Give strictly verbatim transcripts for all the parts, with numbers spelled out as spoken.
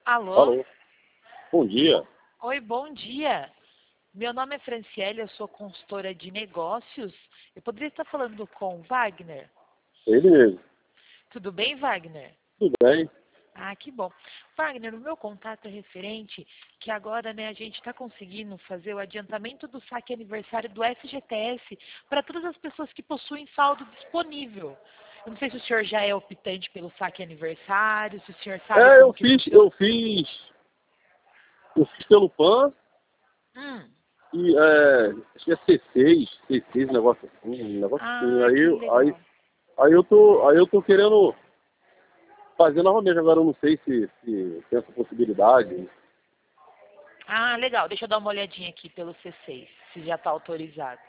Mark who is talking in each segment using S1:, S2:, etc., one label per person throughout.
S1: Alô?
S2: Alô, bom dia.
S1: Oi, bom dia. Meu nome é Franciele, eu sou consultora de negócios. Eu poderia estar falando com o Wagner?
S2: Ele mesmo.
S1: Tudo bem, Wagner?
S2: Tudo bem?
S1: Ah, que bom. Wagner, o meu contato é referente que agora, né, a gente está conseguindo fazer o adiantamento do saque aniversário do F G T S para todas as pessoas que possuem saldo disponível. Eu não sei se o senhor já é optante pelo saque aniversário, se o senhor sabe
S2: É, eu
S1: como que
S2: fiz,
S1: funciona.
S2: eu fiz, eu fiz pelo PAN
S1: Hum.
S2: e é, acho que é C seis, C seis, um negócio assim, um negócio assim.
S1: Ah,
S2: Aí,
S1: que
S2: aí,
S1: legal.
S2: aí eu tô, aí eu tô querendo fazer novamente, agora eu não sei se, se tem essa possibilidade.
S1: Ah, legal. Deixa eu dar uma olhadinha aqui pelo C seis, se já está autorizado.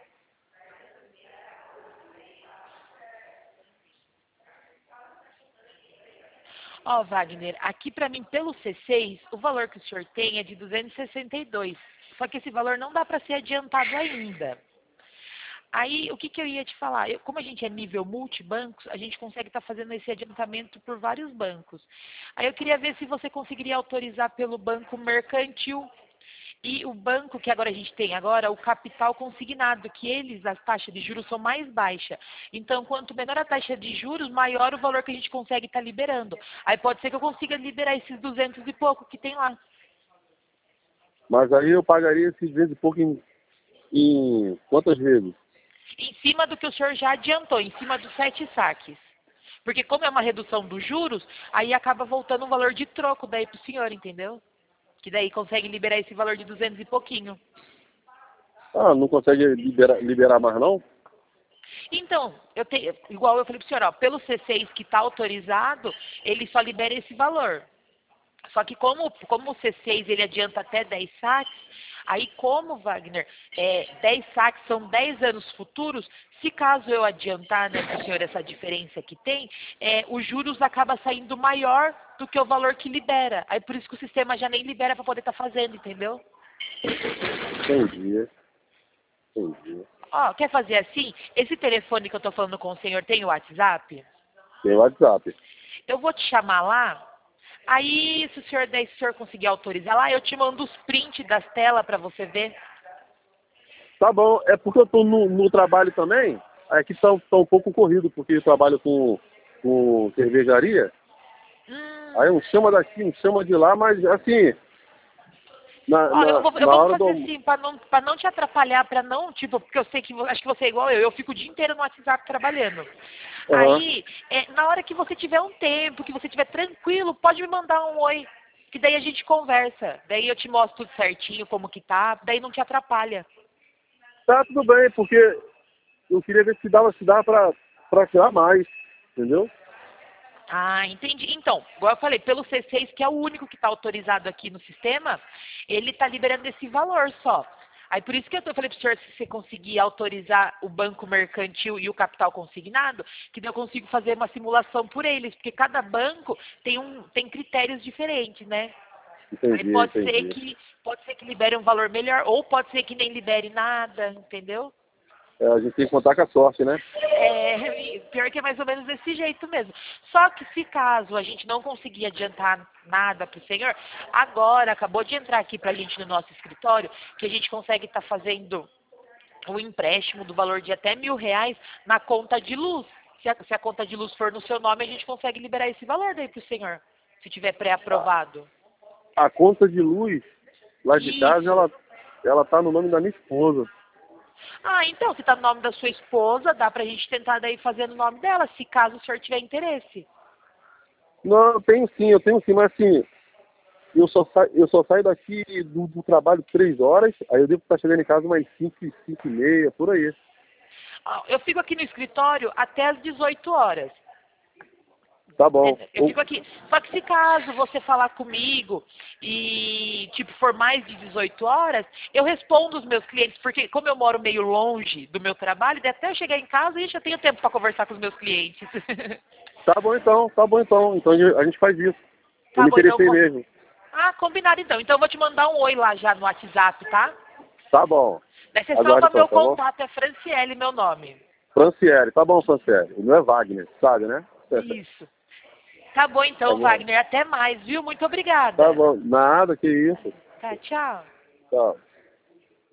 S1: Ó, Wagner, aqui para mim, pelo C seis, o valor que o senhor tem é de duzentos e sessenta e dois. Só que esse valor não dá para ser adiantado ainda. Aí, o que, que eu ia te falar? Eu, como a gente é nível multibancos, a gente consegue estar fazendo esse adiantamento por vários bancos. Aí eu queria ver se você conseguiria autorizar pelo banco mercantil. E o banco que agora a gente tem agora, o capital consignado, que eles, as taxas de juros são mais baixas. Então, quanto menor a taxa de juros, maior o valor que a gente consegue estar liberando. Aí pode ser que eu consiga liberar esses duzentos e pouco que tem lá.
S2: Mas aí eu pagaria esses duzentos e pouco em, em quantas vezes?
S1: Em cima do que o senhor já adiantou, em cima dos sete saques. Porque como é uma redução dos juros, aí acaba voltando um valor de troco daí para o senhor, entendeu? Que daí consegue liberar esse valor de duzentos e pouquinho.
S2: Ah, não consegue liberar, liberar mais não?
S1: Então, eu te, igual eu falei para o senhor, ó, pelo C seis que está autorizado, ele só libera esse valor. Só que como, como o C seis ele adianta até dez saques, aí como, Wagner, é, dez saques são dez anos futuros, se caso eu adiantar, né, para o senhor essa diferença que tem, é, os juros acaba saindo maior do que o valor que libera. Aí por isso que o sistema já nem libera para poder estar fazendo, entendeu?
S2: Entendi, entendi.
S1: Ó, quer fazer assim? Esse telefone que eu estou falando com o senhor tem o WhatsApp?
S2: Tem WhatsApp.
S1: Eu vou te chamar lá. Aí, se o senhor der, se o senhor conseguir autorizar lá, eu te mando os prints das telas para você ver.
S2: Tá bom, é porque eu tô no, no trabalho também, aqui tá, tá um pouco corrido, porque eu trabalho com, com cervejaria, aí
S1: Hum.
S2: um chama daqui, um chama de lá, mas assim, na,
S1: Olha, eu
S2: na,
S1: vou, eu
S2: na
S1: vou
S2: hora
S1: fazer
S2: do...
S1: assim, para não, para não te atrapalhar, para não, tipo, porque eu sei que, vo- acho que você é igual eu, eu fico o dia inteiro no WhatsApp trabalhando.
S2: Aham.
S1: Aí, é, na hora que você tiver um tempo, que você estiver tranquilo, pode me mandar um oi, que daí a gente conversa. Daí eu te mostro tudo certinho, como que tá, daí não te atrapalha.
S2: Tá tudo bem, porque eu queria ver se dava, se dava pra, pra tirar mais, entendeu?
S1: Ah, entendi. Então, igual eu falei, pelo C seis, que é o único que está autorizado aqui no sistema, ele está liberando esse valor só. Aí por isso que eu tô- falei para o senhor, se você conseguir autorizar o banco mercantil e o capital consignado, que daí eu consigo fazer uma simulação por eles, porque cada banco tem, um, tem critérios diferentes, né? Aí
S2: Entendi,
S1: pode ser
S2: entendi.
S1: que pode ser que libere um valor melhor, ou pode ser que nem libere nada, entendeu?
S2: É, a gente tem que contar com a sorte, né?
S1: É, pior que é mais ou menos desse jeito mesmo. Só que se caso a gente não conseguir adiantar nada para o senhor, agora acabou de entrar aqui para a gente no nosso escritório, que a gente consegue estar fazendo um empréstimo do valor de até mil reais na conta de luz. Se a, se a conta de luz for no seu nome, a gente consegue liberar esse valor daí para o senhor, se tiver pré-aprovado.
S2: A conta de luz lá de casa,
S1: Isso.
S2: ela, ela tá no nome da minha esposa.
S1: Ah, então, se está no nome da sua esposa, dá para a gente tentar daí fazer no nome dela, se caso o senhor tiver interesse.
S2: Não, eu tenho sim, eu tenho sim, mas assim, eu só, sa eu só saio daqui do, do trabalho três horas, aí eu devo estar chegando em casa umas cinco, cinco e meia, por aí.
S1: Ah, eu fico aqui no escritório até às dezoito horas.
S2: Tá bom.
S1: É, eu
S2: Ou-
S1: fico aqui. Só que se caso você falar comigo e, tipo, for mais de dezoito horas, eu respondo os meus clientes, porque como eu moro meio longe do meu trabalho, daí até eu chegar em casa, eu já tenho tempo para conversar com os meus clientes.
S2: Tá bom então, tá bom então. Então a gente faz isso. Eu
S1: Tá
S2: me
S1: bom, então.
S2: interessei
S1: com-
S2: mesmo.
S1: Ah, combinado então. Então eu vou te mandar um oi lá já no WhatsApp, tá?
S2: Tá bom.
S1: Daí você
S2: Aguarde
S1: salva
S2: então,
S1: meu
S2: tá bom?
S1: contato, é Franciele, meu nome.
S2: Franciele, tá bom, Franciele. O meu é Wagner, sabe, né?
S1: Isso. Tá bom então,
S2: Tá bom.
S1: Wagner. Até mais, viu? Muito obrigada.
S2: Tá bom. Nada, que isso.
S1: Tá, tchau.
S2: Tchau.